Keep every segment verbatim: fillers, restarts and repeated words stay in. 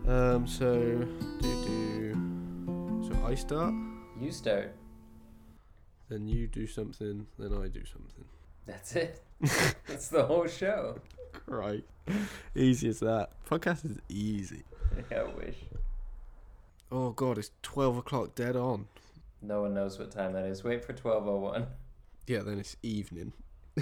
Um, so, do do. So I start, You start. then you do something, then I do something. That's it. That's the whole show. Right. Easy as that. Podcast is easy. Yeah, I wish. Oh god, it's twelve o'clock dead on. No one knows what time that is. Wait for twelve oh one. Yeah, then it's evening.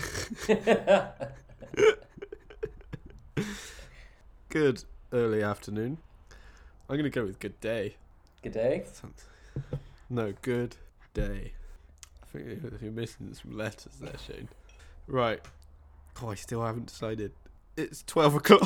Good early afternoon. I'm going to go with good day. Good day. No, good day. I think you're- you're missing some letters there, Shane. Right. Oh, I still haven't decided. It's twelve o'clock.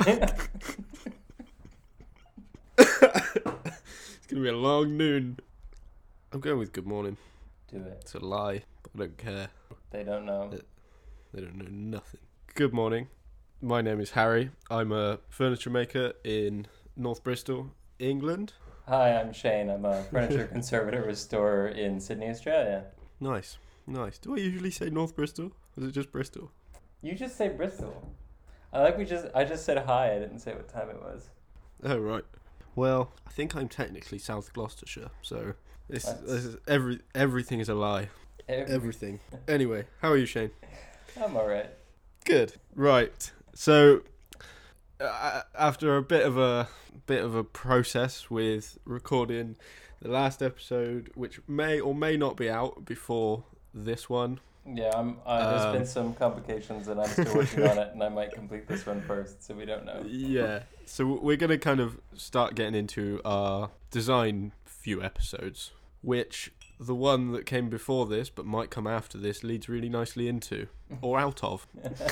It's going to be a long noon. I'm going with good morning. Do it. It's a lie, but I don't care. They don't know. They don't know nothing. Good morning. My name is Harry. I'm a furniture maker in North Bristol, England. Hi, I'm Shane. I'm a furniture conservator restorer in Sydney, Australia. Nice, nice. Do I usually say North Bristol? Or is it just Bristol? You just say Bristol. I like we just. I just said hi. I didn't say what time it was. Oh, right. Well, I think I'm technically South Gloucestershire, so this, That's- this is every everything is a lie. Every- Everything. Anyway, how are you, Shane? I'm alright. Good. Right. So, uh, after a bit of a bit of a process with recording the last episode, which may or may not be out before this one. Yeah, I'm. Uh, there's Um, been some complications, and I'm still working on it, and I might complete this one first, so we don't know. Yeah. So we're going to kind of start getting into our design few episodes, which the one that came before this but might come after this leads really nicely into or out of.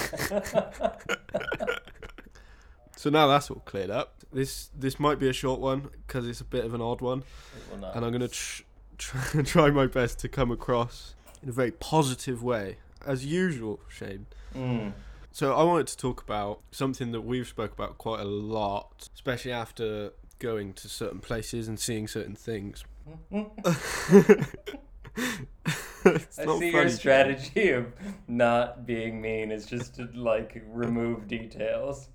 So now that's all cleared up. This this might be a short one because it's a bit of an odd one, It will not. and I'm going to tr- try, try my best to come across in a very positive way, as usual, Shane. Mm. So I wanted to talk about something that we've spoke about quite a lot, especially after going to certain places and seeing certain things. It's I not see funny, your Shane. strategy of not being mean is just to like remove details.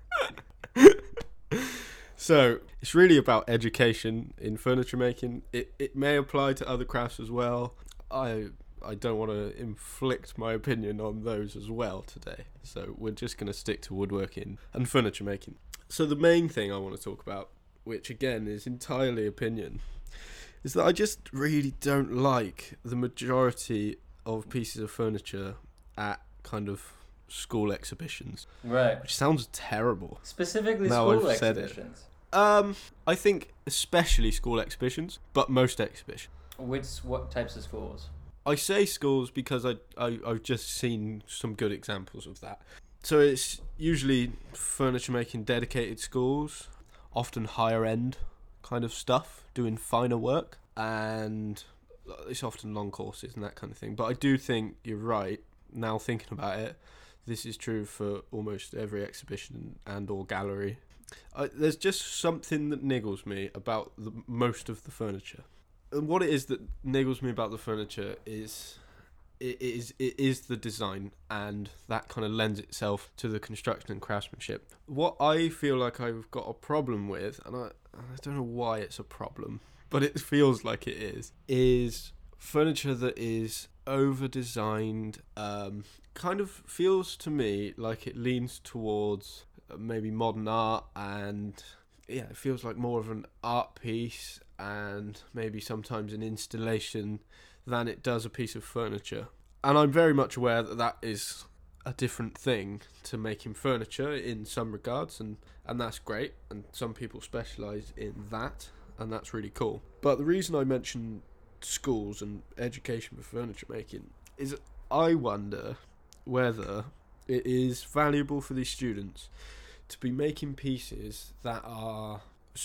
So it's really about education in furniture making. It it may apply to other crafts as well. I I don't want to inflict my opinion on those as well today. So we're just going to stick to woodworking and furniture making. So the main thing I want to talk about, which again is entirely opinion, is that I just really don't like the majority of pieces of furniture at kind of school exhibitions, Right. which sounds terrible. Specifically Now school I've said it. exhibitions. Um, I think especially school exhibitions, but most exhibitions. Which what types of schools? I say schools because I, I I've just seen some good examples of that. So it's usually furniture making dedicated schools, often higher end kind of stuff, doing finer work, and it's often long courses and that kind of thing. But I do think you're right. Now thinking about it, this is true for almost every exhibition and or gallery. I, there's just something that niggles me about the, most of the furniture. And what it is that niggles me about the furniture is it is it is the design, and that kind of lends itself to the construction and craftsmanship. What I feel like I've got a problem with, and I I don't know why it's a problem, but it feels like it is, is furniture that is over designed. Um, kind of feels to me like it leans towards maybe modern art, and yeah, it feels like more of an art piece and maybe sometimes an installation than it does a piece of furniture. And I'm very much aware that that is a different thing to making furniture in some regards, and, and that's great, and some people specialise in that, and that's really cool. But the reason I mention schools and education for furniture making is I wonder whether it is valuable for these students to be making pieces that are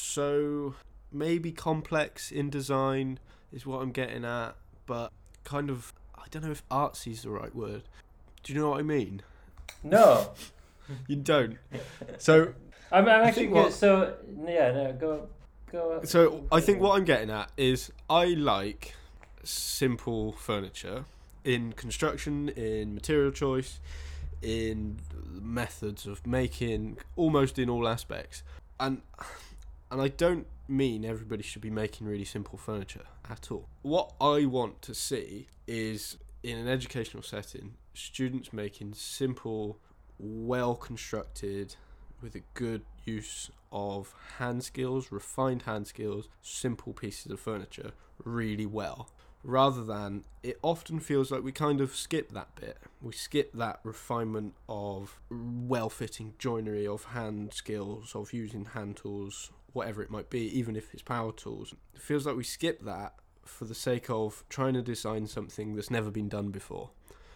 so maybe complex in design is what I'm getting at, but kind of, I don't know if artsy is the right word. Do you know what I mean? No. You don't. So I'm, I'm I actually think good. what- So yeah, no, go go. So I think what I'm getting at is I like simple furniture in construction, in material choice, in methods of making, almost in all aspects. And and I don't mean everybody should be making really simple furniture at all. What I want to see is, in an educational setting, students making simple, well constructed, with a good use of hand skills, refined hand skills, simple pieces of furniture really well. Rather than, it often feels like we kind of skip that bit. We skip that refinement of well-fitting joinery, of hand skills, of using hand tools, whatever it might be, even if it's power tools. It feels like we skip that for the sake of trying to design something that's never been done before,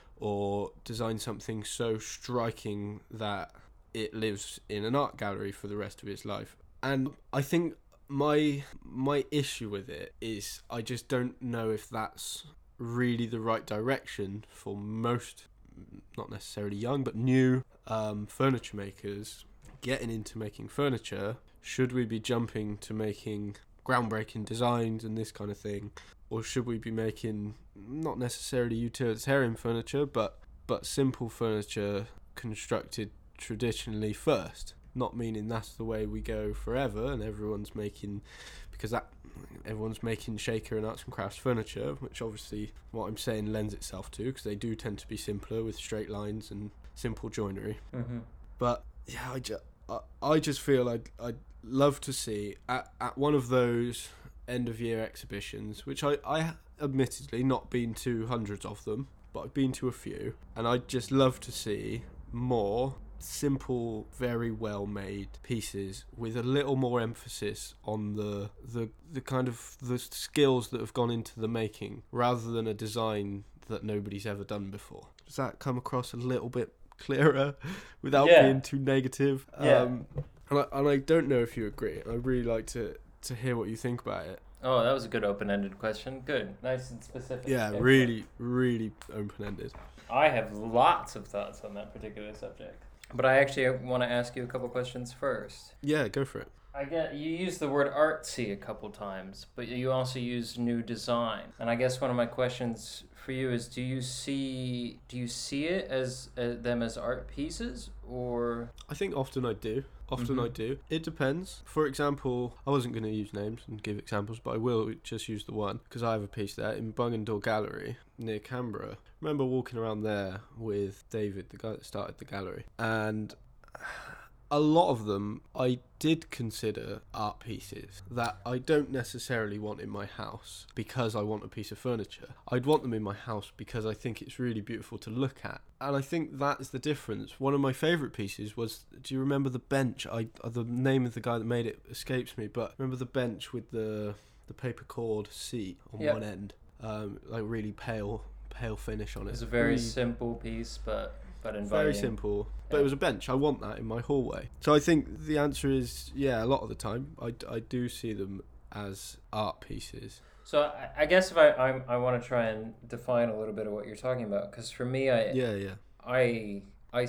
or design something so striking that it lives in an art gallery for the rest of its life. And I think my my issue with it is I just don't know if that's really the right direction for most, not necessarily young, but new um, furniture makers getting into making furniture. Should we be jumping to making groundbreaking designs and this kind of thing, or should we be making not necessarily utilitarian furniture, but but simple furniture constructed traditionally first? Not meaning that's the way we go forever and everyone's making, because that everyone's making shaker and arts and crafts furniture, which obviously what I'm saying lends itself to, because they do tend to be simpler with straight lines and simple joinery. Mm-hmm. But yeah, I just, I, I just feel I'd, I'd love to see at, at one of those end of year exhibitions, which I, I admittedly not been to hundreds of them, but I've been to a few, and I'd just love to see more simple, very well made pieces with a little more emphasis on the the the kind of the skills that have gone into the making, rather than a design that nobody's ever done before. Does that come across a little bit clearer without Yeah. being too negative? Yeah. Um, and I, and I don't know if you agree. I'd really like to to hear what you think about it. Oh, that was a good open-ended question. Good. Nice and specific. Yeah, Excellent. really, really open-ended. I have lots of thoughts on that particular subject. But I actually want to ask you a couple questions first. Yeah, go for it. I get you used the word artsy a couple times, but you also used new design. And I guess one of my questions for you is: Do you see do you see it as uh, them as art pieces, or? I think often I do. Often Mhm. I do. It depends. For example, I wasn't going to use names and give examples, but I will just use the one, because I have a piece there in Bungendore Gallery near Canberra. I remember walking around there with David, the guy that started the gallery, and a lot of them I did consider art pieces that I don't necessarily want in my house because I want a piece of furniture. I'd want them in my house because I think it's really beautiful to look at. And I think that's the difference. One of my favourite pieces was, do you remember the bench? I the name of the guy that made it escapes me, but remember the bench with the the paper cord seat on Yep. one end, um, like really pale pale finish on it. It's a very Really simple piece, but but inviting. very simple, but Yeah. it was a bench. I want that in my hallway. So I think the answer is yeah. A lot of the time, I, I do see them as art pieces. So I, I guess if I I, I want to try and define a little bit of what you're talking about, because for me, I Yeah, yeah, I I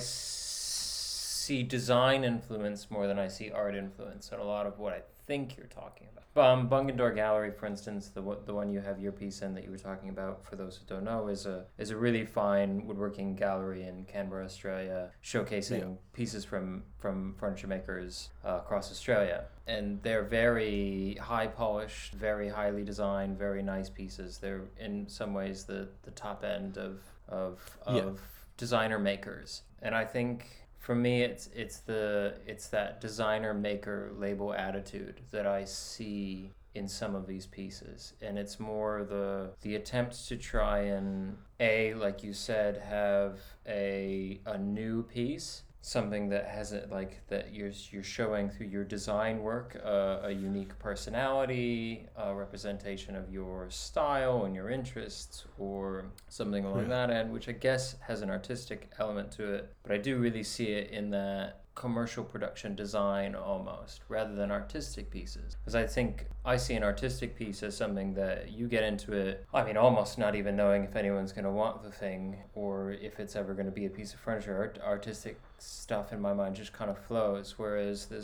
see design influence more than I see art influence in a lot of what I think you're talking about. Um, Bungendore Gallery, for instance, the one- the one you have your piece in that you were talking about, for those who don't know, is a is a really fine woodworking gallery in Canberra, Australia, showcasing Yeah. pieces from from furniture makers uh, across Australia, and they're very high polished, very highly designed, very nice pieces. They're in some ways the the top end of of of Yeah. designer makers, and I think. For me, it's it's the it's that designer maker label attitude that I see in some of these pieces, and it's more the the attempts to try and a like you said have a a new piece, something that hasn't like that you're you're showing through your design work uh, a unique personality, a representation of your style and your interests, or something along Yeah. that end, which I guess has an artistic element to it. But I do really see it in that commercial production design almost, rather than artistic pieces. Because I think I see an artistic piece as something that you get into it, I mean, almost not even knowing if anyone's going to want the thing or if it's ever going to be a piece of furniture. Art- artistic stuff in my mind just kind of flows, whereas this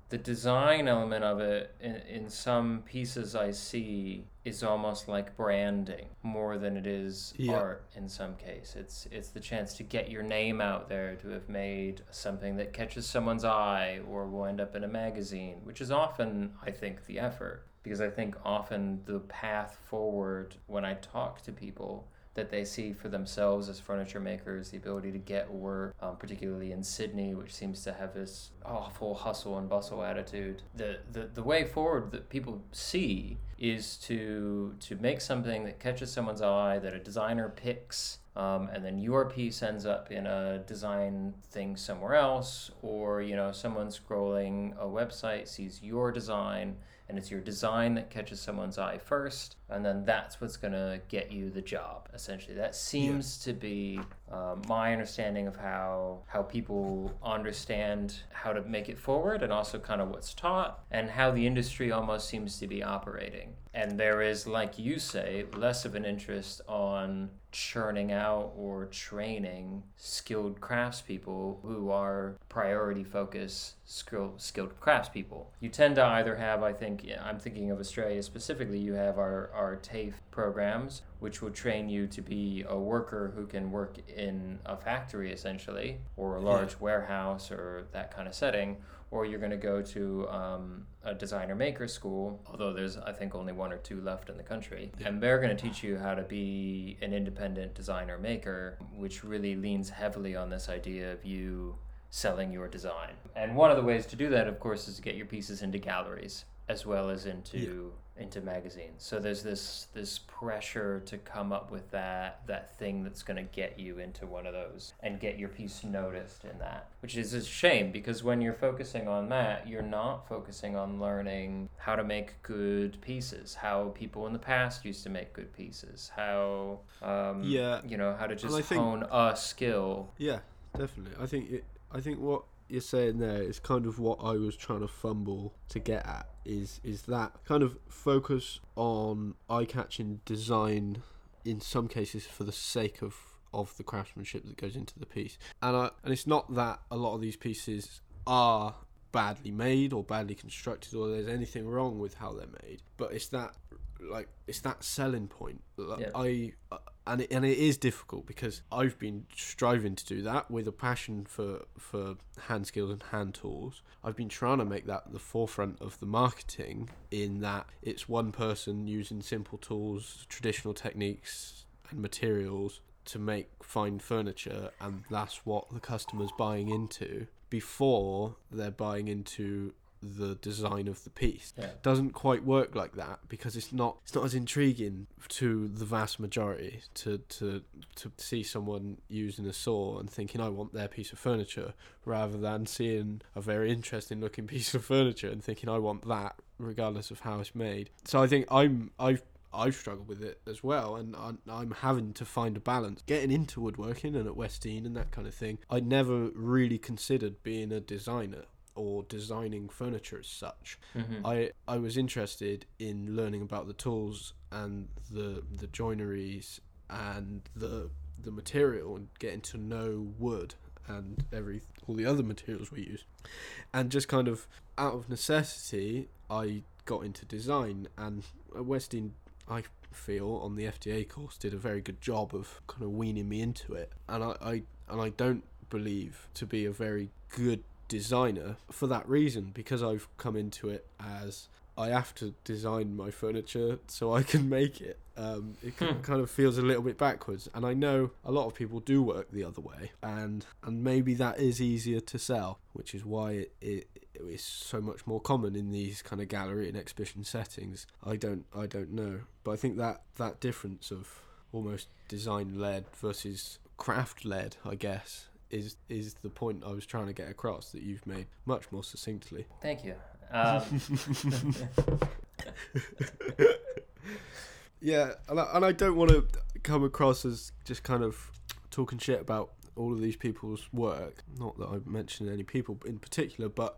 the design element of it in, in some pieces I see is almost like branding more than it is Yeah. art in some case. It's it's the chance to get your name out there, to have made something that catches someone's eye or will end up in a magazine, which is often, I think, the effort. Because I think often the path forward when I talk to people that they see for themselves as furniture makers, the ability to get work, um, particularly in Sydney, which seems to have this awful hustle and bustle attitude. The, the the way forward that people see is to to make something that catches someone's eye, that a designer picks, um, and then your piece ends up in a design thing somewhere else, or you know someone scrolling a website sees your design, and it's your design that catches someone's eye first, and then that's what's going to get you the job, essentially. That seems yeah. to be um, my understanding of how how people understand how to make it forward, and also kind of what's taught, and how the industry almost seems to be operating. And there is, like you say, less of an interest on churning out or training skilled craftspeople who are priority focused skilled, skilled craftspeople. You tend to either have, I think, I'm thinking of Australia specifically, you have our, our TAFE programs, which will train you to be a worker who can work in a factory essentially, or a large yeah. warehouse or that kind of setting, or you're going to go to um, a designer maker school, although there's, I think, only one or two left in the country. Yeah. And they're going to teach you how to be an independent designer maker, which really leans heavily on this idea of you selling your design. And one of the ways to do that, of course, is to get your pieces into galleries as well as into yeah. into magazines. So there's this this pressure to come up with that that thing that's going to get you into one of those and get your piece noticed in that, which is a shame, because when you're focusing on that, you're not focusing on learning how to make good pieces, how people in the past used to make good pieces, how um, yeah. you know, how to just think, hone a skill. Yeah, definitely. I think it, I think what you're saying there is kind of what I was trying to fumble to get at, is is that kind of focus on eye-catching design in some cases for the sake of of the craftsmanship that goes into the piece. And I, and it's not that a lot of these pieces are badly made or badly constructed or there's anything wrong with how they're made, but it's that like it's that selling point. Yeah. I uh, and it, and it is difficult, because I've been striving to do that with a passion for for hand skills and hand tools. I've been trying to make that the forefront of the marketing, in that it's one person using simple tools, traditional techniques and materials to make fine furniture, and that's what the customer's buying into before they're buying into the design of the piece. Yeah. Doesn't quite work like that, because it's not it's not as intriguing to the vast majority to to to see someone using a saw and thinking I want their piece of furniture, rather than seeing a very interesting looking piece of furniture and thinking I want that, regardless of how it's made. So I think I'm I've I've struggled with it as well, and I'm, I'm having to find a balance. Getting into woodworking and at Westdean and that kind of thing, I never really considered being a designer or designing furniture as such. Mm-hmm. I I was interested in learning about the tools and the the joineries and the the material, and getting to know wood and every all the other materials we use. And just kind of out of necessity, I got into design, and at Westdean, I feel, on the F D A course, did a very good job of kind of weaning me into it. And I, I and I don't believe to be a very good designer for that reason, because I've come into it as I have to design my furniture so I can make it. Um, it hmm. kind of feels a little bit backwards, and I know a lot of people do work the other way, and and maybe that is easier to sell, which is why it, it is so much more common in these kind of gallery and exhibition settings. I don't I don't know, but I think that that difference of almost design led versus craft led, I guess, is is the point I was trying to get across, that you've made much more succinctly. Thank you. Um. Yeah, and I, and I don't want to come across as just kind of talking shit about all of these people's work. Not that I mentioned any people in particular, but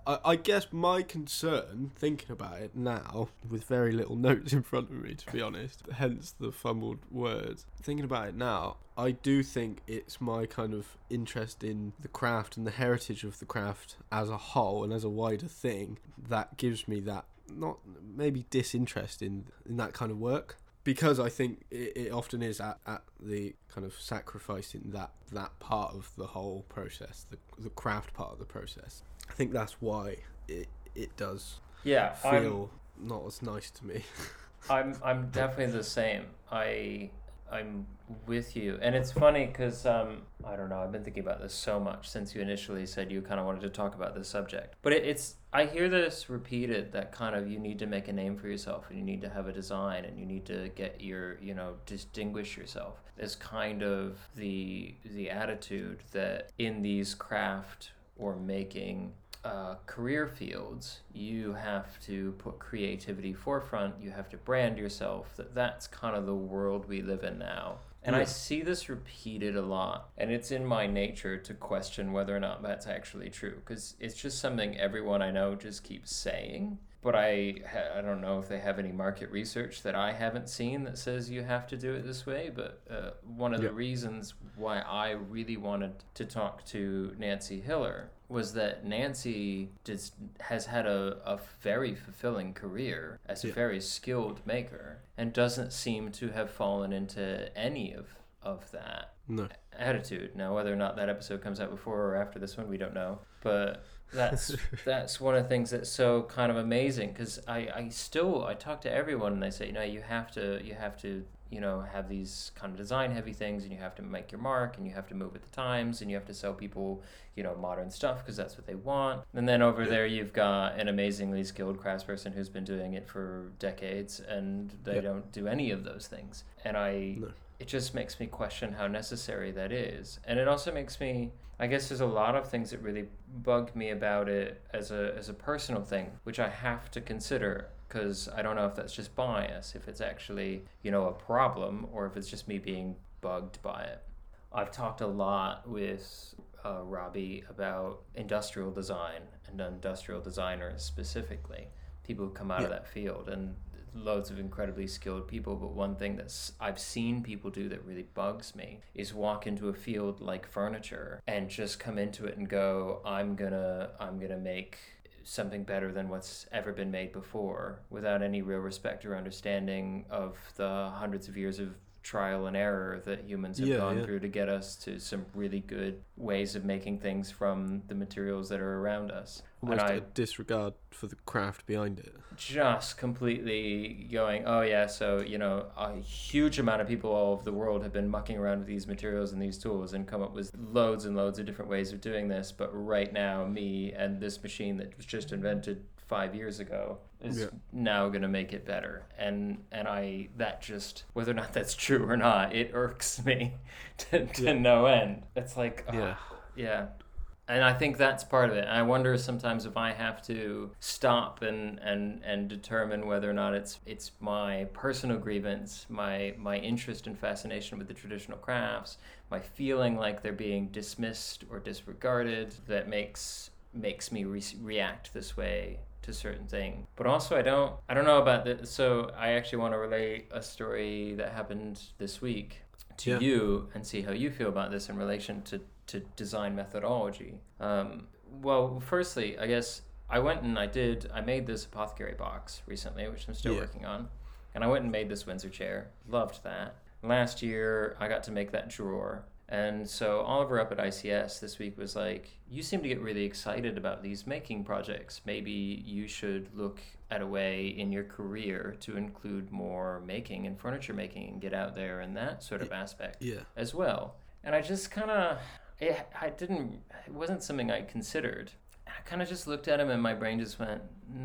I, I guess my concern, thinking about it now, with very little notes in front of me, to be honest, hence the fumbled words. Thinking about it now, I do think it's my kind of interest in the craft and the heritage of the craft as a whole and as a wider thing that gives me that, not maybe disinterest in, in that kind of work. Because I think it, it often is at, at the kind of sacrificing that, that part of the whole process, the the craft part of the process. I think that's why it it does yeah, feel I'm, not as nice to me. I'm I'm definitely the same. I I'm with you, and it's funny because um I don't know. I've been thinking about this so much since you initially said you kind of wanted to talk about this subject. But it, it's I hear this repeated, that kind of you need to make a name for yourself, and you need to have a design, and you need to get your you know distinguish yourself. As kind of the the attitude that in these craft or making uh, career fields, you have to put creativity forefront. You have to brand yourself. That that's kind of the world we live in now. And yeah. I see this repeated a lot, and it's in my nature to question whether or not that's actually true, because it's just something everyone I know just keeps saying. But I I don't know if they have any market research that I haven't seen that says you have to do it this way. But uh, one of yeah. the reasons why I really wanted to talk to Nancy Hiller was that Nancy just has had a, a very fulfilling career as a yeah. very skilled maker, and doesn't seem to have fallen into any of, of that no. attitude. Now, whether or not that episode comes out before or after this one, we don't know. But that's that's one of the things that's so kind of amazing, because I, I still, I talk to everyone and they say, no, you have to, you have to, you know, have these kind of design heavy things, and you have to make your mark, and you have to move with the times, and you have to sell people, you know, modern stuff because that's what they want. And then over yeah. there you've got an amazingly skilled craftsperson who's been doing it for decades, and they yeah. don't do any of those things. And I no. it just makes me question how necessary that is. And it also makes me, I guess there's a lot of things that really bug me about it as a as a personal thing, which I have to consider, because I don't know if that's just bias, if it's actually, you know, a problem, or if it's just me being bugged by it. I've talked a lot with uh, Robbie about industrial design and industrial designers specifically, people who come out yeah. of that field, and loads of incredibly skilled people. But one thing that's I've seen people do that really bugs me is walk into a field like furniture and just come into it and go, I'm gonna I'm gonna make something better than what's ever been made before, without any real respect or understanding of the hundreds of years of trial and error that humans have yeah, gone yeah. through to get us to some really good ways of making things from the materials that are around us. Almost and a I, disregard for the craft behind it. Just completely going, oh yeah, so, you know, a huge amount of people all over the world have been mucking around with these materials and these tools and come up with loads and loads of different ways of doing this. But right now, me and this machine that was just invented five years ago is yeah. now going to make it better. And and I, that just, whether or not that's true or not, it irks me to, to yeah. no end. It's like, oh, yeah. yeah. And I think that's part of it. I wonder sometimes if I have to stop and, and, and determine whether or not it's it's my personal grievance, my my interest and fascination with the traditional crafts, my feeling like they're being dismissed or disregarded, that makes makes me re- react this way to certain things. But also I don't I don't know about this. So I actually want to relate a story that happened this week to yeah. you and see how you feel about this in relation to to design methodology. Um, well, firstly, I guess I went and I did, I made this apothecary box recently, which I'm still yeah. working on. And I went and made this Windsor chair. Loved that. Last year, I got to make that drawer. And so Oliver up at I C S this week was like, you seem to get really excited about these making projects. Maybe you should look at a way in your career to include more making and furniture making and get out there in that sort of aspect yeah. as well. And I just kind of, It, I didn't, it wasn't something I considered. I kind of just looked at him and my brain just went,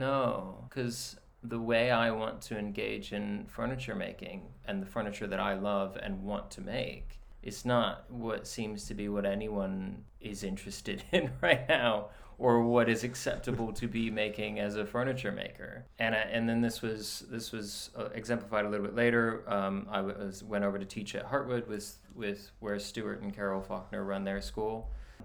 no, because the way I want to engage in furniture making and the furniture that I love and want to make, it's not what seems to be what anyone is interested in right now, or what is acceptable to be making as a furniture maker. And I, and then this was this was uh, exemplified a little bit later. Um, I was went over to teach at Hartwood with with where Stuart and Carol Faulkner run their school,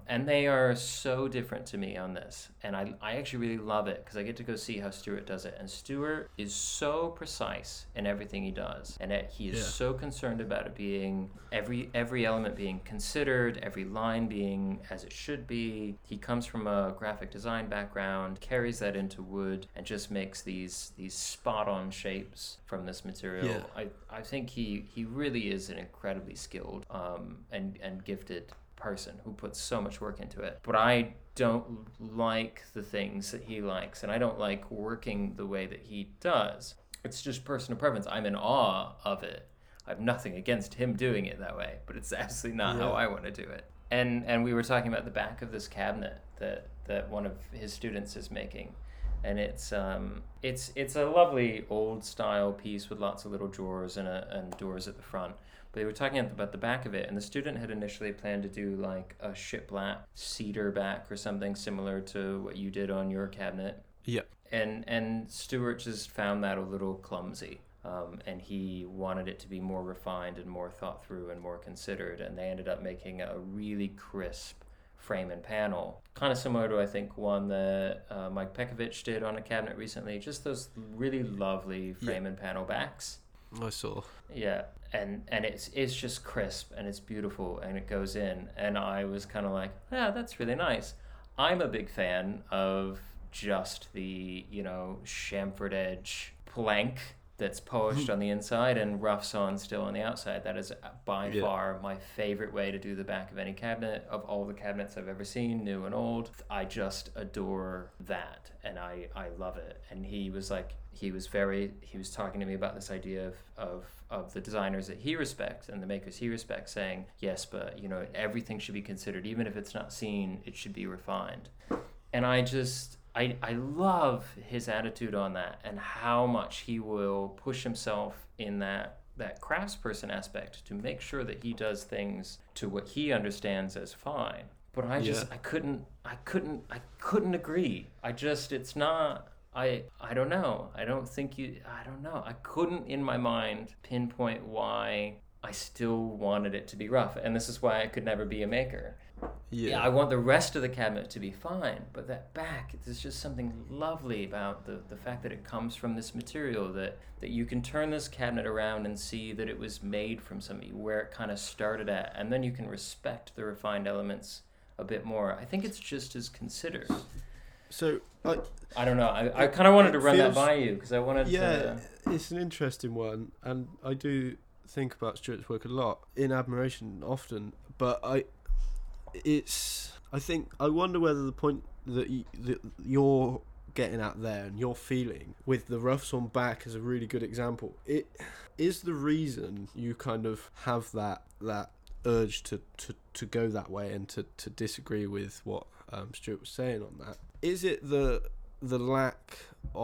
and they are so different to me on this. And I, I actually really love it because I get to go see how Stuart does it. And Stuart is so precise in everything he does. And it, he is Yeah. so concerned about it being, every every element being considered, every line being as it should be. He comes from a graphic design background, carries that into wood, and just makes these these spot-on shapes from this material. Yeah. I, I think he, he really is an incredibly skilled um, and, and gifted person who puts so much work into it. But I don't like the things that he likes, and I don't like working the way that he does. It's just personal preference. I'm in awe of it. I have nothing against him doing it that way, but it's absolutely not Yeah. how I want to do it. And and we were talking about the back of this cabinet that, that one of his students is making. And it's um it's it's a lovely old style piece with lots of little drawers and a, and doors at the front. But they were talking about the back of it, and the student had initially planned to do like a shiplap cedar back or something similar to what you did on your cabinet. Yeah. And and Stuart just found that a little clumsy. Um, and he wanted it to be more refined and more thought through and more considered. And they ended up making a really crisp frame and panel, kind of similar to I think one that uh, Mike Pekovich did on a cabinet recently. Just those really lovely frame Yeah. and panel backs. I saw. Yeah, and and it's it's just crisp and it's beautiful and it goes in. And I was kind of like, yeah, that's really nice. I'm a big fan of just the, you know, chamfered edge plank that's polished on the inside and rough sawn still on the outside. That is by Yeah. far my favorite way to do the back of any cabinet. Of all the cabinets I've ever seen, new and old, I just adore that, and I, I love it. And he was like, he was very, he was talking to me about this idea of, of, of the designers that he respects and the makers he respects, saying, yes, but, you know, everything should be considered. Even if it's not seen, it should be refined. And I just... I, I love his attitude on that and how much he will push himself in that, that craftsperson aspect to make sure that he does things to what he understands as fine. But I just, Yeah. I couldn't, I couldn't, I couldn't agree. I just, it's not, I, I don't know. I don't think you, I don't know. I couldn't in my mind pinpoint why I still wanted it to be rough. And this is why I could never be a maker. Yeah. Yeah, I want the rest of the cabinet to be fine, but that back, there's just something lovely about the, the fact that it comes from this material, that, that you can turn this cabinet around and see that it was made from something, where it kind of started at, and then you can respect the refined elements a bit more. I think it's just as considered. So, I, I don't know. I, I kind of wanted to it run feels- that by you, because I wanted yeah, to... it's an interesting one, and I do think about Stuart's work a lot, in admiration often, but I, it's, I think, I wonder whether the point that, you, that you're getting at there and you're feeling with the roughs on back is a really good example. It is the reason you kind of have that that urge to, to, to go that way and to, to disagree with what um, Stuart was saying on that. Is it the the lack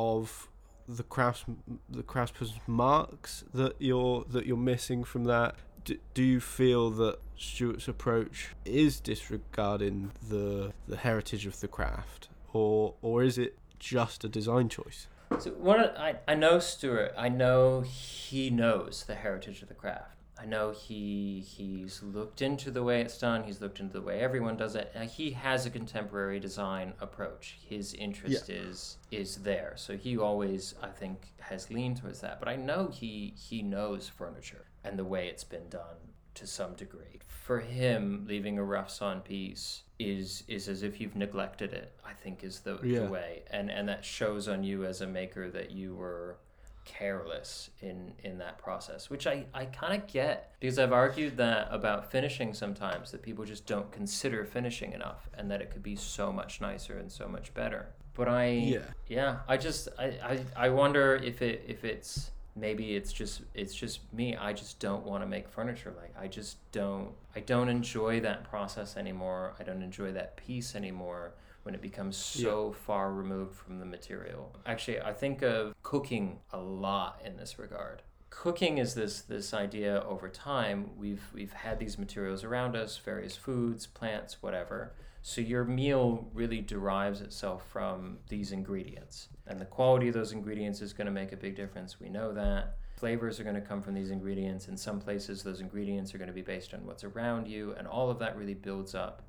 of the crafts the craftsperson's marks that you're that you're missing from that? Do, do you feel that Stuart's approach is disregarding the the heritage of the craft, or or is it just a design choice? So one, of- I, I know Stuart. I know he knows the heritage of the craft. I know he he's looked into the way it's done. He's looked into the way everyone does it. Uh, he has a contemporary design approach. His interest is is there. So he always, I think, has leaned towards that. But I know he he knows furniture and the way it's been done to some degree. For him, leaving a rough sawn piece is is as if you've neglected it, I think, is the, Yeah. the way. And and that shows on you as a maker that you were careless in in that process, which I, I kind of get, because I've argued that about finishing sometimes, that people just don't consider finishing enough and that it could be so much nicer and so much better. But I Yeah. yeah I just I, I, I wonder if it if it's maybe it's just it's just me. I just don't want to make furniture. Like I just don't I don't enjoy that process anymore. I don't enjoy that piece anymore when it becomes so far removed from the material. Actually, I think of cooking a lot in this regard. Cooking is this this idea over time. We've we've had these materials around us, various foods, plants, whatever. So your meal really derives itself from these ingredients. And the quality of those ingredients is going to make a big difference. We know that. Flavors are going to come from these ingredients. In some places, those ingredients are going to be based on what's around you. And all of that really builds up the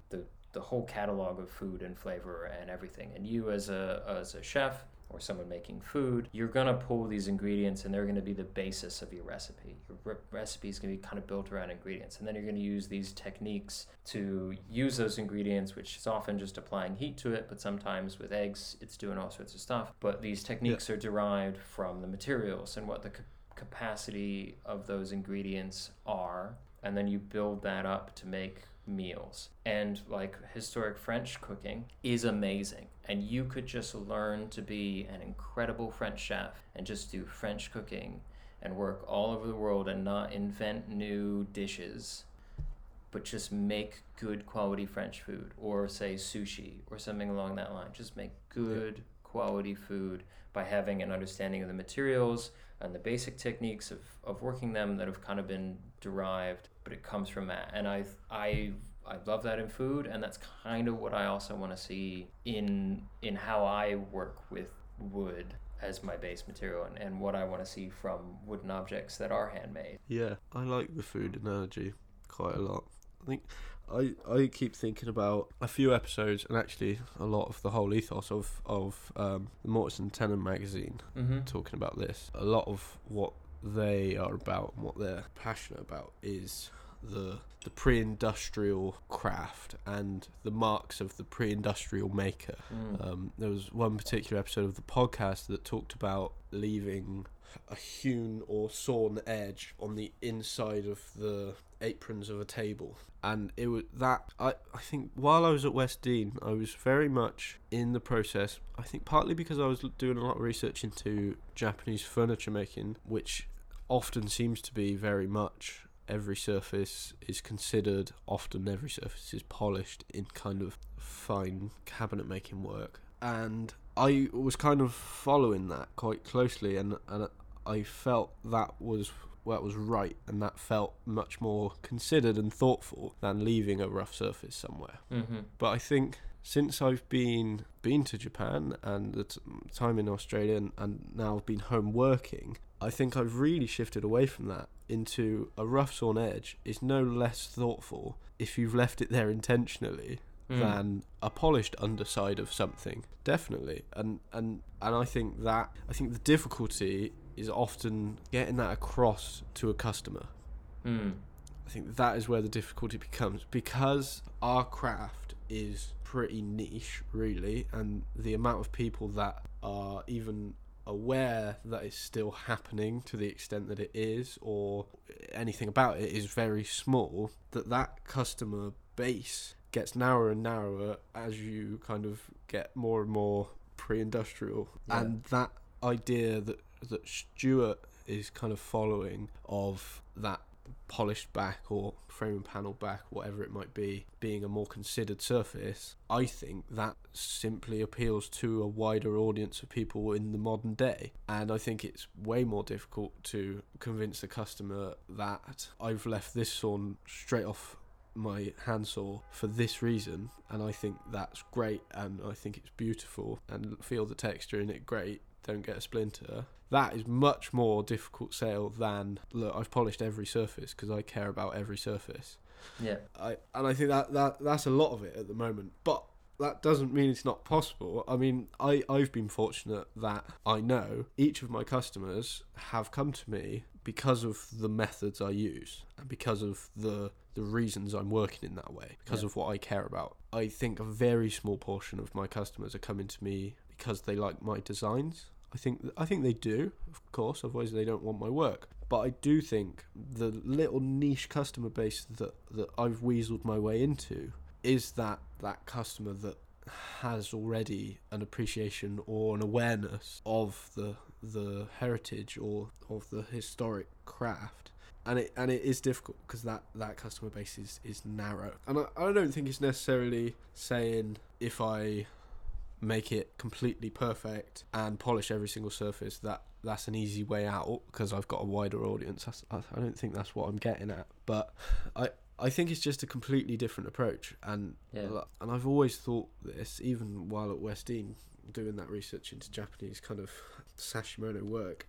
the whole catalog of food and flavor and everything. And you as a as a chef or someone making food, you're gonna pull these ingredients and they're gonna be the basis of your recipe. Your re- recipe is gonna be kind of built around ingredients, and then you're gonna use these techniques to use those ingredients, which is often just applying heat to it, but sometimes with eggs, it's doing all sorts of stuff. But these techniques yeah. are derived from the materials and what the ca- capacity of those ingredients are, and then you build that up to make meals. And like historic French cooking is amazing, and you could just learn to be an incredible French chef and just do French cooking and work all over the world and not invent new dishes, but just make good quality French food, or say sushi or something along that line. Just make good yeah. quality food by having an understanding of the materials and the basic techniques of, of working them that have kind of been derived, but it comes from that. And I I I love that in food, and that's kind of what I also want to see in in how I work with wood as my base material, and, and what I want to see from wooden objects that are handmade. Yeah, I like the food analogy quite a lot. I think I I keep thinking about a few episodes, and actually a lot of the whole ethos of, of um, the Mortis and Tenon magazine, mm-hmm. talking about this. A lot of what they are about and what they're passionate about is the the pre-industrial craft and the marks of the pre-industrial maker. Mm. Um, there was one particular episode of the podcast that talked about leaving a hewn or sawn edge on the inside of the aprons of a table, and it was that I, I think while I was at West Dean, I was very much in the process. I think partly because I was doing a lot of research into Japanese furniture making, which often seems to be very much every surface is considered, often every surface is polished in kind of fine cabinet making work. And I was kind of following that quite closely, and, and I felt that was that was right, and that felt much more considered and thoughtful than leaving a rough surface somewhere. Mm-hmm. But I think since I've been been to Japan and the t- time in Australia, and, and now I've been home working, I think I've really shifted away from that into a rough sawn edge is no less thoughtful if you've left it there intentionally mm. than a polished underside of something. Definitely. And, and and I think that I think the difficulty is often getting that across to a customer. Mm. I think that is where the difficulty becomes, because our craft is pretty niche, really, and the amount of people that are even aware that it's still happening to the extent that it is, or anything about it, is very small, that that customer base gets narrower and narrower as you kind of get more and more pre-industrial. Yeah. And that idea that that Stuart is kind of following of that polished back or frame and panel back, whatever it might be, being a more considered surface, I think that simply appeals to a wider audience of people in the modern day. And I think it's way more difficult to convince the customer that I've left this sawn straight off my handsaw for this reason, and I think that's great, and I think it's beautiful, and feel the texture in it great, don't get a splinter. That is much more difficult sale than, look, I've polished every surface because I care about every surface. Yeah. I and I think that, that that's a lot of it at the moment. But that doesn't mean it's not possible. I mean, I, I've been fortunate that I know each of my customers have come to me because of the methods I use and because of the the reasons I'm working in that way, because yeah. of what I care about. I think a very small portion of my customers are coming to me because they like my designs. I think I think they do, of course, otherwise they don't want my work. But I do think the little niche customer base that, that I've weaseled my way into is that, that customer that has already an appreciation or an awareness of the the heritage or of the historic craft. And it and it is difficult because that, that customer base is, is narrow. And I, I don't think it's necessarily saying if I make it completely perfect and polish every single surface that that's an easy way out because I've got a wider audience. That's, I, I don't think that's what I'm getting at, but I I think it's just a completely different approach. And yeah. and I've always thought this, even while at West Dean doing that research into Japanese kind of sashimono work, it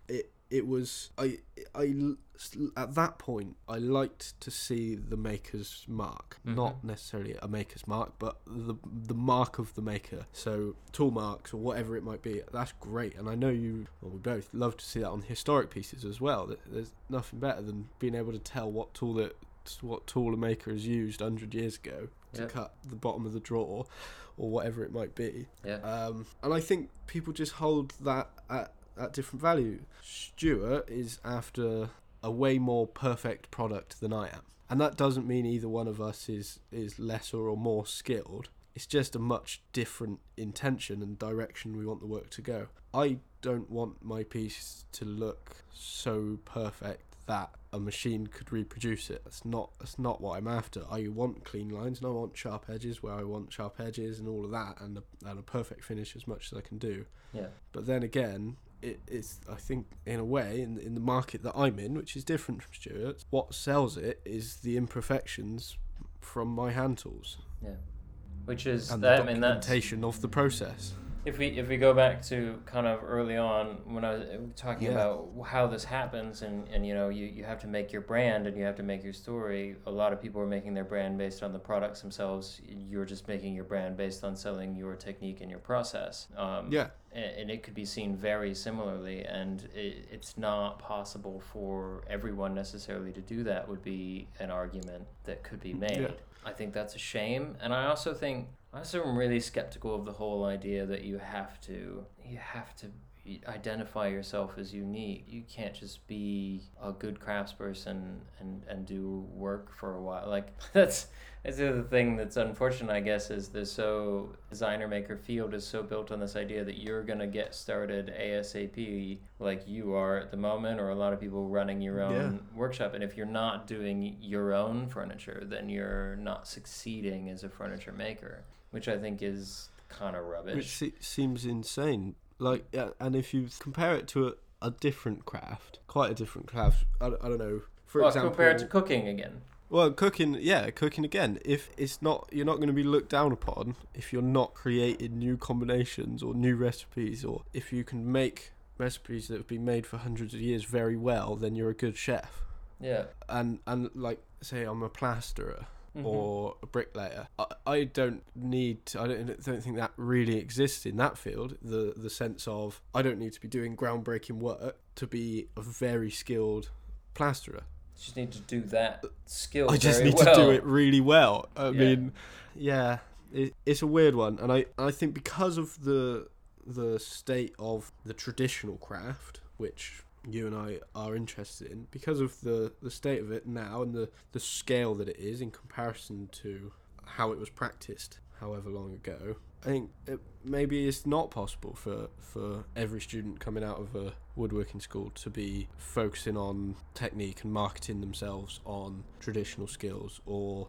it was I I at that point I liked to see the maker's mark, mm-hmm. not necessarily a maker's mark, but the the mark of the maker. So tool marks or whatever it might be. That's great, and I know you. Well, we both love to see that on historic pieces as well. There's nothing better than being able to tell what tool that what tool a maker has used one hundred years ago to yep. cut the bottom of the drawer or whatever it might be. Yeah. Um, and I think people just hold that at, at different value. Stuart is after a way more perfect product than I am. And that doesn't mean either one of us is, is lesser or more skilled. It's just a much different intention and direction we want the work to go. I don't want my piece to look so perfect that a machine could reproduce it. That's not that's not what I'm after. I want clean lines and I want sharp edges where I want sharp edges and all of that, and a, and a perfect finish as much as I can do. Yeah. But then again, it is, I think, in a way, in in the market that I'm in, which is different from Stuart's, what sells it is the imperfections from my hand tools. Yeah. Which is and that, the I mean, that's documentation of the process. If we if we go back to kind of early on when I was talking yeah. about how this happens, and, and you know you, you have to make your brand and you have to make your story. A lot of people are making their brand based on the products themselves. You're just making your brand based on selling your technique and your process. Um, yeah. And, and it could be seen very similarly, and it, it's not possible for everyone necessarily to do that. Would be an argument that could be made. Yeah. I think that's a shame, and I also think I also am really skeptical of the whole idea that you have to you have to identify yourself as unique. You can't just be a good craftsperson and, and do work for a while. Like that's that's the other thing that's unfortunate, I guess, is the so designer maker field is so built on this idea that you're gonna get started ASAP like you are at the moment, or a lot of people running your own yeah. workshop. And if you're not doing your own furniture, then you're not succeeding as a furniture maker, which I think is kind of rubbish. Which se- seems insane. Like, yeah, and if you compare it to a, a different craft, quite a different craft, I, I don't know. For well, example, compare it to cooking again. Well, cooking, yeah, cooking again. If it's not, you're not going to be looked down upon if you're not creating new combinations or new recipes, or if you can make recipes that have been made for hundreds of years very well, then you're a good chef. Yeah. And and like, say, I'm a plasterer. Mm-hmm. Or a bricklayer. I, I don't need to, I don't don't think that really exists in that field. The the sense of I don't need to be doing groundbreaking work to be a very skilled plasterer. You just need to do that skill. I just very need well. to do it really well. I yeah. mean, yeah, it, it's a weird one, and I I think because of the the state of the traditional craft, which you and I are interested in, because of the, the state of it now and the, the scale that it is in comparison to how it was practiced however long ago, I think it, maybe it's not possible for, for every student coming out of a woodworking school to be focusing on technique and marketing themselves on traditional skills or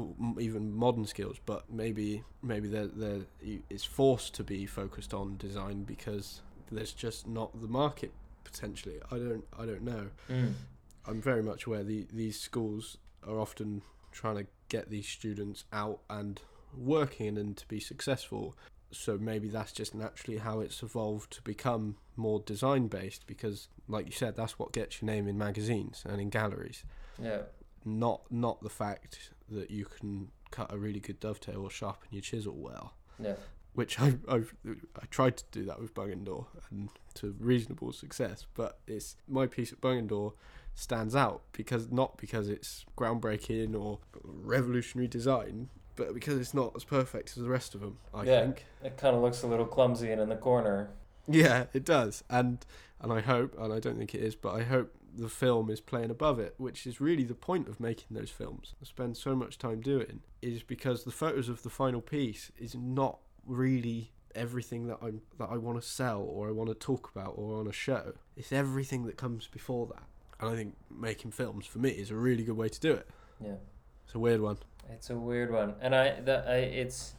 even modern skills, but maybe maybe they're, they're, it's forced to be focused on design because there's just not the market. Potentially, I don't. I don't know. Mm. I'm very much aware the these schools are often trying to get these students out and working and to be successful. So maybe that's just naturally how it's evolved to become more design based. Because, like you said, that's what gets your name in magazines and in galleries. Yeah. Not not the fact that you can cut a really good dovetail or sharpen your chisel well. Yeah. Which I I've, I tried to do that with Bung and Door and to reasonable success, but it's my piece at Bung and Door stands out because not because it's groundbreaking or revolutionary design, but because it's not as perfect as the rest of them. I yeah, think it kind of looks a little clumsy and in the corner. Yeah, it does, and and I hope, and I don't think it is, but I hope the film is playing above it, which is really the point of making those films. I spend so much time doing is because the photos of the final piece is not really everything that I'm that I want to sell or I want to talk about or on a show. It's everything that comes before that, and I think making films for me is a really good way to do it. Yeah, it's a weird one. It's a weird one, and I that I it's,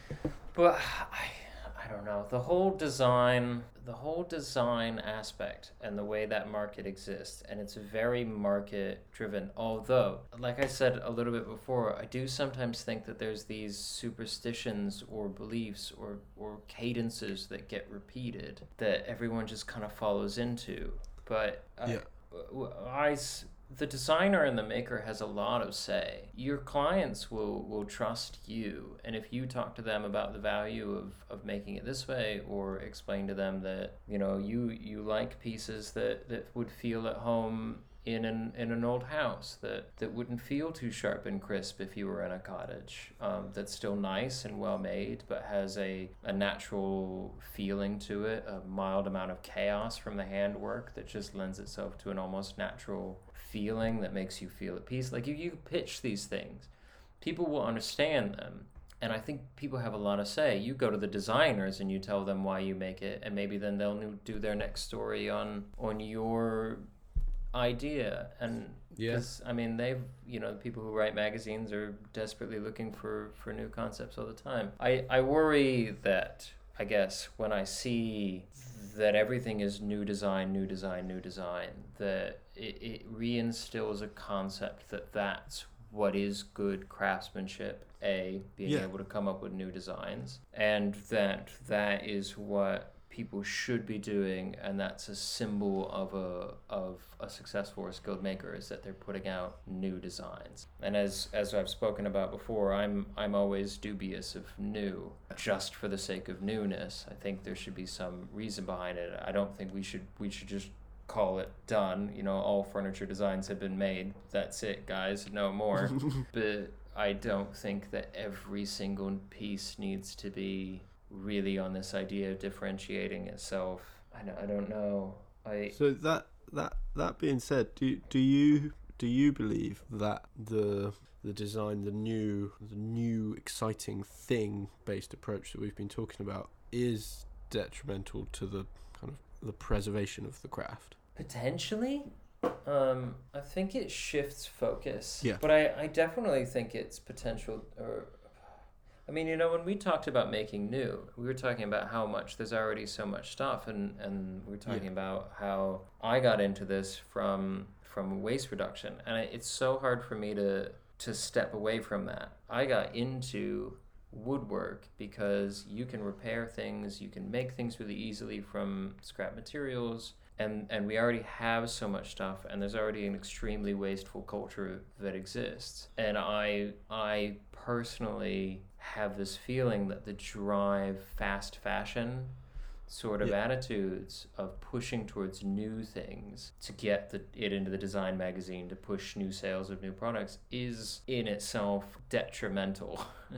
but I I don't know the whole design the whole design aspect and the way that market exists, and it's very market driven. Although, like I said a little bit before, I do sometimes think that there's these superstitions or beliefs or, or cadences that get repeated that everyone just kind of follows into. but Yeah. I, I s- the designer and the maker has a lot of say. Your clients will, will trust you, and if you talk to them about the value of, of making it this way, or explain to them that, you know, you, you like pieces that, that would feel at home in an in an old house, that, that wouldn't feel too sharp and crisp if you were in a cottage, um, that's still nice and well made but has a, a natural feeling to it, a mild amount of chaos from the handwork that just lends itself to an almost natural feeling that makes you feel at peace. Like, you, you pitch these things, people will understand them. And I think people have a lot of say. You go to the designers and you tell them why you make it, and maybe then they'll do their next story on on your idea. And Yeah. because I mean, they've, you know, the people who write magazines are desperately looking for for new concepts all the time. I I worry that, I guess, when I see that everything is new design, new design, new design, that it, it reinstills a concept that that's what is good craftsmanship, A, being Yeah. able to come up with new designs, and that that is what people should be doing, and that's a symbol of a of a successful or skilled maker, is that they're putting out new designs. And as as I've spoken about before, I'm I'm always dubious of new just for the sake of newness. I think there should be some reason behind it. I don't think we should we should just call it done. You know, all furniture designs have been made. That's it, guys. No more. But I don't think that every single piece needs to be really on this idea of differentiating itself. I know, I don't know. I So that that that being said, do do you do you believe that the the design, the new the new exciting thing based approach that we've been talking about is detrimental to the kind of the preservation of the craft? Potentially. Um, I think it shifts focus. Yeah. But I, I definitely think it's potential, or I mean, you know, when we talked about making new, we were talking about how much there's already so much stuff, and, and we were talking Yeah. about how I got into this from from waste reduction, and I, it's so hard for me to to step away from that. I got into woodwork because you can repair things, you can make things really easily from scrap materials, and and we already have so much stuff, and there's already an extremely wasteful culture that exists. And I I personally have this feeling that the drive fast fashion sort of Yeah. attitudes of pushing towards new things to get the, it into the design magazine, to push new sales of new products, is in itself detrimental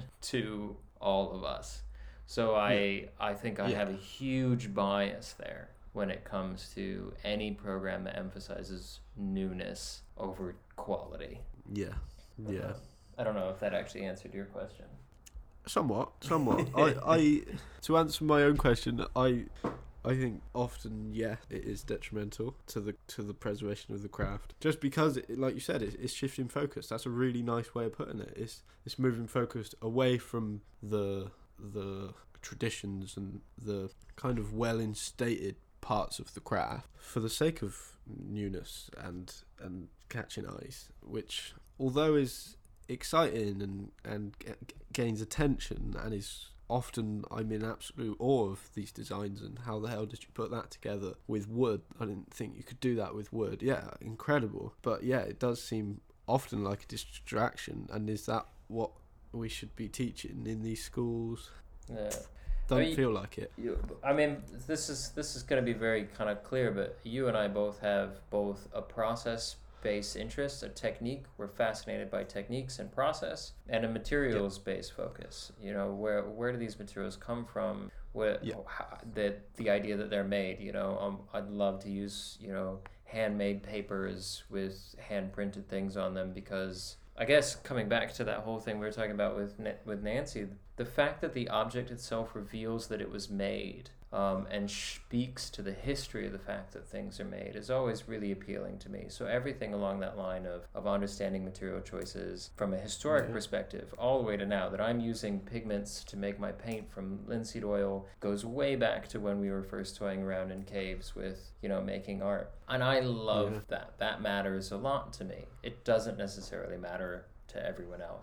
to all of us. So I Yeah. I think I Yeah. have a huge bias there when it comes to any program that emphasizes newness over quality. Yeah, yeah. Uh, I don't know if that actually answered your question. Somewhat, somewhat. I, I, to answer my own question, I, I think often, yeah, it is detrimental to the to the preservation of the craft. Just because, it, like you said, it, it's shifting focus. That's a really nice way of putting it. It's it's moving focus away from the the traditions and the kind of well instated parts of the craft for the sake of newness and and catching eyes, which although is exciting and and g- gains attention and is often, I'm in absolute awe of these designs and how the hell did you put that together with wood. I didn't think you could do that with wood. Yeah, incredible. But yeah, it does seem often like a distraction. And is that what we should be teaching in these schools? Yeah. Don't I mean, feel like it. You, I mean, this is this is going to be very kind of clear, but you and I both have both a process-based interest, a technique. We're fascinated by techniques and process, and a materials-based focus. You know, where where do these materials come from? Where Yeah. how, that the idea that they're made. You know, um, I'd love to use you know handmade papers with hand-printed things on them, because I guess coming back to that whole thing we were talking about with with Nancy, the fact that the object itself reveals that it was made, um, and speaks to the history of the fact that things are made, is always really appealing to me. So everything along that line of, of understanding material choices from a historic Yeah. perspective, all the way to now that I'm using pigments to make my paint from linseed oil, goes way back to when we were first toying around in caves with, you know, making art. And I love Yeah. that. That matters a lot to me. It doesn't necessarily matter to everyone else.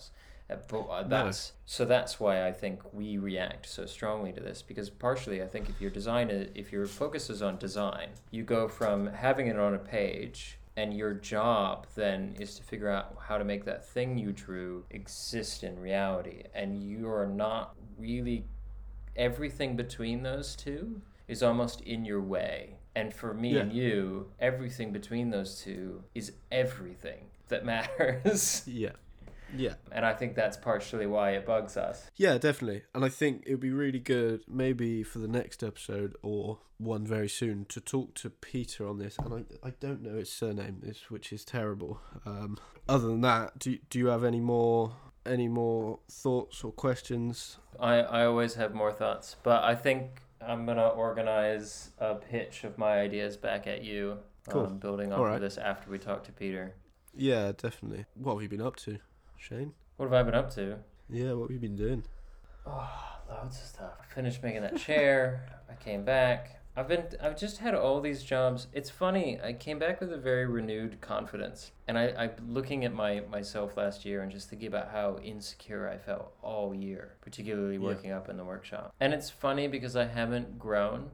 Uh, But uh, that's so that's why I think we react so strongly to this, because partially I think if your design is, if your focus is on design, you go from having it on a page, and your job then is to figure out how to make that thing you drew exist in reality, and you are not really, everything between those two is almost in your way. And for me Yeah. and you, everything between those two is everything that matters. Yeah. Yeah. And I think that's partially why it bugs us. Yeah, definitely. And I think it would be really good, maybe for the next episode or one very soon, to talk to Peter on this. And I, I don't know his surname, this which is terrible. Um, other than that, do do you have any more any more thoughts or questions? I, I always have more thoughts, but I think I'm going to organize a pitch of my ideas back at you, Cool. um, building off All right. of this after we talk to Peter. Yeah, definitely. What have you been up to, Shane? What have I been up to? Yeah, what have you been doing? Oh, loads of stuff. I finished making that chair. I came back. I've been. I've just had all these jobs. It's funny. I came back with a very renewed confidence, and I. I'm looking at my myself last year and just thinking about how insecure I felt all year, particularly Yeah. working up in the workshop. And it's funny because I haven't grown,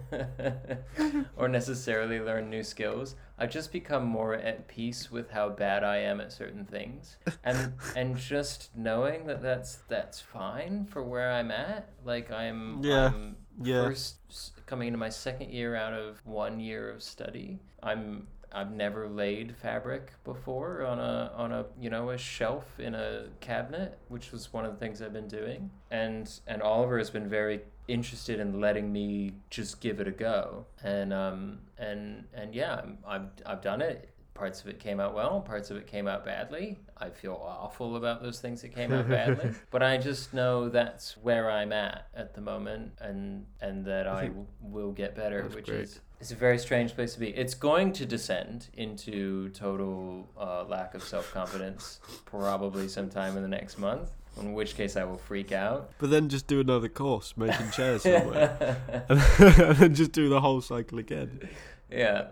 or necessarily learned new skills. I've just become more at peace with how bad I am at certain things, and and just knowing that that's that's fine for where I'm at. Like I'm. Yeah. I'm Yeah. First, s- coming into my second year out of one year of study, I'm I've never laid fabric before on a on a you know a shelf in a cabinet, which was one of the things I've been doing. And and Oliver has been very interested in letting me just give it a go. And um and and yeah, I'm, I've I've done it. Parts of it came out well, parts of it came out badly. I feel awful about those things that came out badly, but I just know that's where I'm at at the moment, and and that I, I think w- will get better, that's which great. is it's a very strange place to be. It's going to descend into total uh, lack of self-confidence probably sometime in the next month, in which case I will freak out. But then just do another course making chairs somewhere. And then just do the whole cycle again. Yeah.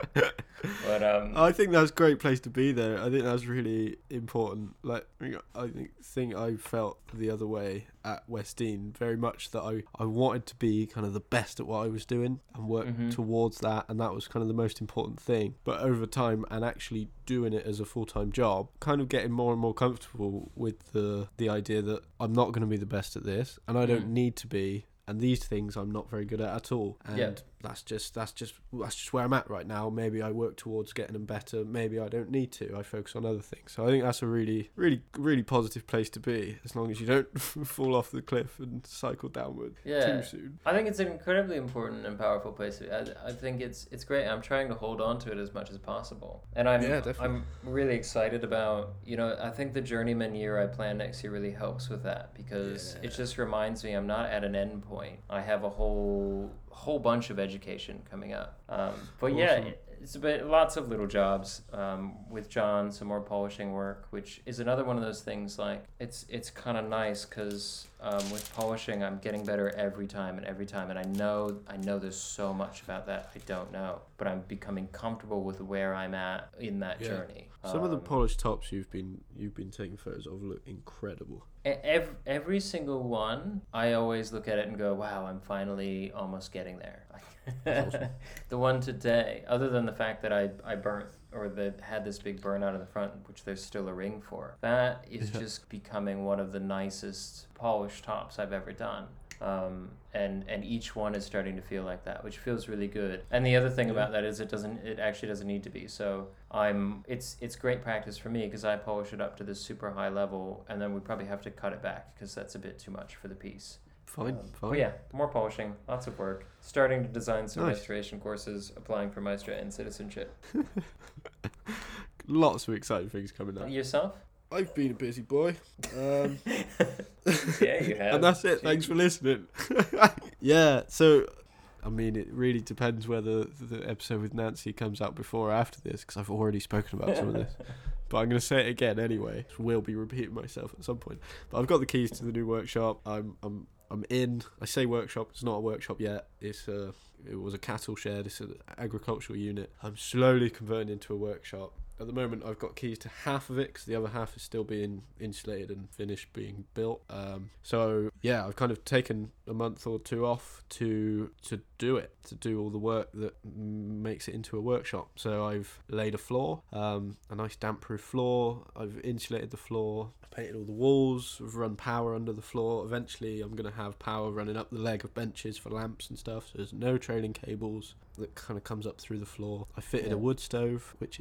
But um I think that's a great place to be there. I think that's really important. Like, I think thing I felt the other way at Westdean, very much that I, I wanted to be kind of the best at what I was doing and work Mhm. towards that, and that was kind of the most important thing. But over time, and actually doing it as a full-time job, kind of getting more and more comfortable with the the idea that I'm not going to be the best at this, and I don't Mm. need to be. And these things I'm not very good at at all. And Yeah. that's just that's just that's just where I'm at right now. Maybe I work towards getting them better. Maybe I don't need to. I focus on other things. So I think that's a really, really, really positive place to be, as long as you don't fall off the cliff and cycle downward Yeah. too soon. I think it's an incredibly important and powerful place. to be. I, I think it's it's great. I'm trying to hold on to it as much as possible, and I'm Yeah, definitely. I'm really excited about. You know, I think the journeyman year I plan next year really helps with that, because Yeah. it just reminds me I'm not at an end point. I have a whole whole bunch of education coming up. Um, but yeah. Awesome. It, it's a bit, lots of little jobs um, with John, some more polishing work, which is another one of those things. Like it's it's kind of nice because um, with polishing, I'm getting better every time and every time, and I know I know there's so much about that I don't know, but I'm becoming comfortable with where I'm at in that Yeah. journey. Some of the Um, polished tops you've been you've been taking photos of look incredible. Every, every single one, I always look at it and go, wow, I'm finally almost getting there. That's awesome. The one today, other than the fact that I, I burnt or that had this big burnout in the front, which there's still a ring for, that is Yeah. just becoming one of the nicest polished tops I've ever done. Um, and and each one is starting to feel like that, which feels really good. And the other thing Yeah. about that is it doesn't it actually doesn't need to be. So I'm it's it's great practice for me because I polish it up to this super high level, and then we probably have to cut it back because that's a bit too much for the piece. Fine, Um, fine. But yeah, more polishing, lots of work. Starting to design some Nice. restoration courses, applying for Maestra and citizenship. Lots of exciting things coming up. Yourself? I've been a busy boy. Um, Yeah, you have. and that's it. Thanks for listening. Yeah, so I mean, it really depends whether the episode with Nancy comes out before or after this, because I've already spoken about some of this. But I'm going to say it again anyway. Will be repeating myself at some point. But I've got the keys to the new workshop. I'm I'm I'm in. I say workshop. It's not a workshop yet. It's a. It was a cattle shed. It's an agricultural unit. I'm slowly converting into a workshop. At the moment, I've got keys to half of it because the other half is still being insulated and finished being built. Um, so yeah, I've kind of taken a month or two off to to do it, to do all the work that makes it into a workshop. So I've laid a floor, um, a nice damp-proof floor. I've insulated the floor, painted all the walls. I've run power under the floor. Eventually, I'm going to have power running up the leg of benches for lamps and stuff. So there's no trailing cables that kind of comes up through the floor. I fitted Yeah. a wood stove, which is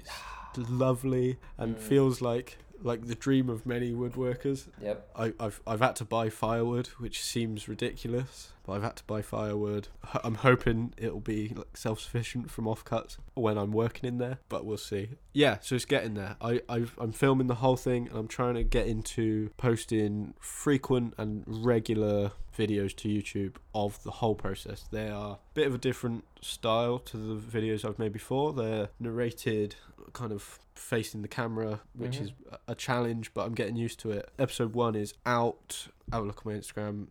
lovely and Mm. feels like like the dream of many woodworkers. Yep. I, I've I've had to buy firewood, which seems ridiculous, but I've had to buy firewood. H- I'm hoping it'll be like self-sufficient from offcuts when I'm working in there, but we'll see. Yeah, so it's getting there. I I've, I'm filming the whole thing, and I'm trying to get into posting frequent and regular videos to YouTube of the whole process. They are a bit of a different style to the videos I've made before. They're narrated kind of facing the camera, which Mhm. is a challenge, but I'm getting used to it. Episode one is out. Have a look on my Instagram.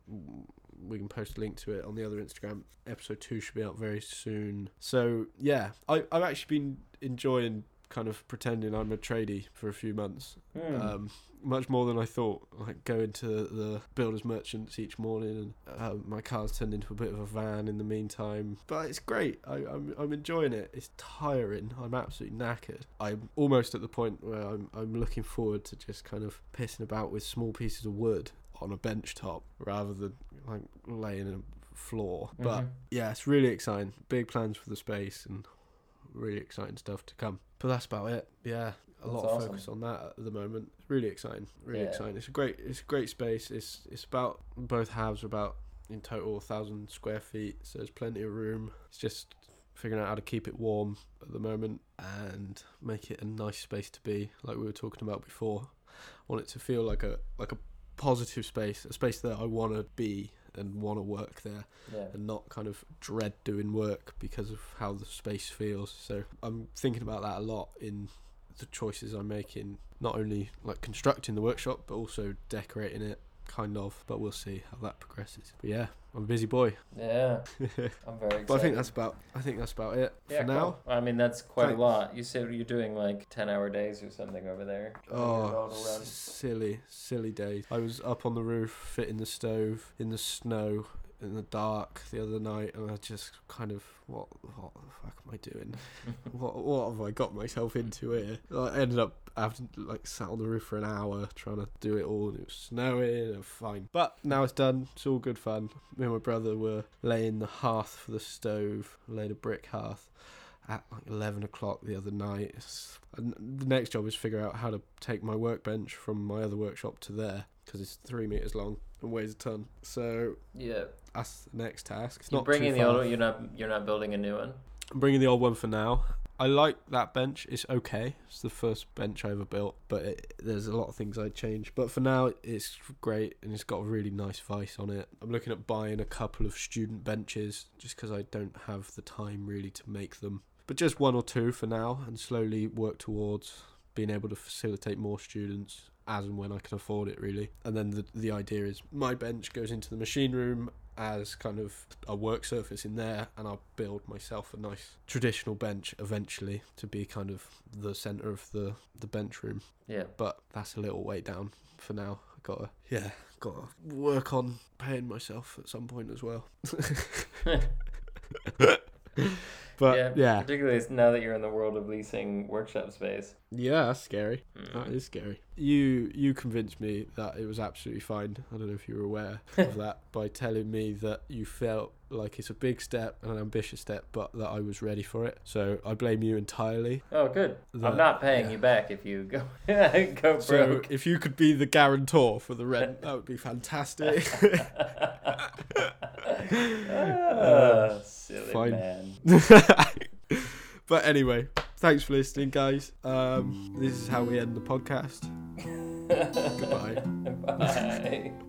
We can post a link to it on the other Instagram. Episode two should be out very soon. So yeah, I, I've actually been enjoying kind of pretending I'm a tradie for a few months. Mm. Um, much more than I thought. Like going to the builders merchants each morning, and uh, my car's turned into a bit of a van in the meantime. But it's great. I, I'm I'm enjoying it. It's tiring. I'm absolutely knackered. I'm almost at the point where I'm I'm looking forward to just kind of pissing about with small pieces of wood on a bench top rather than like laying a floor. But Mhm. yeah, it's really exciting. Big plans for the space and really exciting stuff to come. But that's about it. Yeah, a That's lot of awesome. focus on that at the moment. It's really exciting. Really Yeah. exciting. It's a great. It's a great space. It's it's about both halves are about in total a thousand square feet. So there's plenty of room. It's just figuring out how to keep it warm at the moment and make it a nice space to be. Like we were talking about before. I want it to feel like a like a positive space, a space that I want to be and want to work there, Yeah. and not kind of dread doing work because of how the space feels. So I'm thinking about that a lot in the choices I'm making, not only like constructing the workshop but also decorating it, kind of. But we'll see how that progresses. But yeah, I'm a busy boy. Yeah. I'm very excited. But I think that's about I think that's about it yeah, for cool. now. I mean, that's quite Thanks. a lot. You said you're doing like ten-hour days or something over there. Oh, All around. s- silly, silly days. I was up on the roof fitting the stove in the snow in the dark the other night, and I just kind of, what, what the fuck am I doing? what, what have I got myself into here? I ended up having to, like, sat on the roof for an hour trying to do it all, and it was snowing and fine. But now it's done. It's all good fun. Me and my brother were laying the hearth for the stove, laid a brick hearth at like eleven o'clock the other night. It's- and the next job is figure out how to take my workbench from my other workshop to there, because it's three meters long and weighs a ton. So Yeah. that's the next task. It's You're not bringing too the far. old. You're not. You're not building a new one. I'm bringing the old one for now. I like that bench. It's okay. It's the first bench I ever built, but it, there's a lot of things I'd change. But for now, it's great, and it's got a really nice vice on it. I'm looking at buying a couple of student benches, just because I don't have the time really to make them. But just one or two for now, and slowly work towards being able to facilitate more students as and when I can afford it, really. And then the the idea is my bench goes into the machine room as kind of a work surface in there, and I'll build myself a nice traditional bench eventually to be kind of the centre of the, the bench room. Yeah. But that's a little way down for now. I gotta yeah, gotta work on paying myself at some point as well. But yeah, yeah, Particularly now that you're in the world of leasing workshop space. yeah, that's scary. Mm. That is scary. You you convinced me that it was absolutely fine. I don't know if you were aware of that by telling me that you felt like it's a big step and an ambitious step, but that I was ready for it. So I blame you entirely. Oh, good. That- I'm not paying yeah. you back if you go go So broke. if you could be the guarantor for the rent, that would be fantastic. Ah, silly fine. man. But anyway, thanks for listening, guys. Um, this is how we end the podcast. Goodbye. Bye.